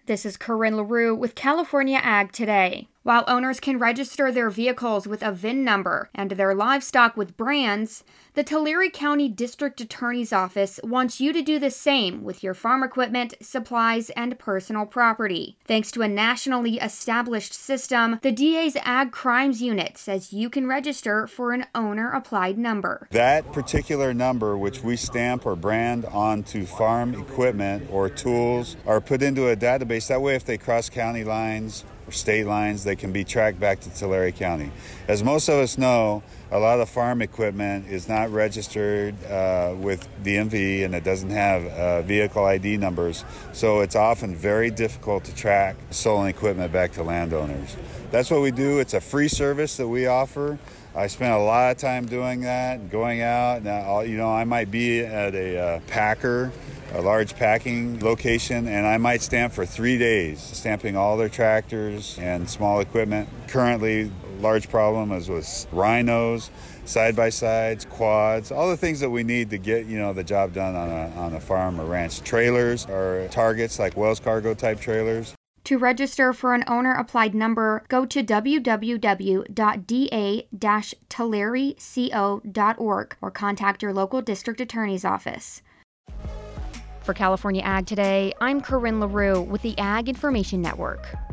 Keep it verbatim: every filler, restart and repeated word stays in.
This is Corinne LaRue with California Ag Today. While owners can register their vehicles with a V I N number and their livestock with brands, the Tulare County District Attorney's Office wants you to do the same with your farm equipment, supplies, and personal property. Thanks to a nationally established system, the D A's Ag Crimes Unit says you can register for an owner-applied number. That particular number, which we stamp or brand onto farm equipment or tools, are put into a database. That way, if they cross county lines or state lines, they can be tracked back to Tulare County. As most of us know, a lot of farm equipment is not registered uh, with D M V, and it doesn't have uh, vehicle I D numbers, so it's often very difficult to track stolen equipment back to landowners. That's what we do. It's a free service that we offer. I spent a lot of time doing that, going out. Now, you know, I might be at a uh, packer, a large packing location, and I might stamp for three days, stamping all their tractors and small equipment. Currently, large problem is with rhinos, side-by-sides, quads, all the things that we need to get, you know, the job done on a, on a farm or ranch. Trailers or targets like Wells Cargo type trailers. To register for an owner-applied number, go to w w w dot d a dash tulare co dot org or contact your local district attorney's office. For California Ag Today, I'm Corinne LaRue with the Ag Information Network.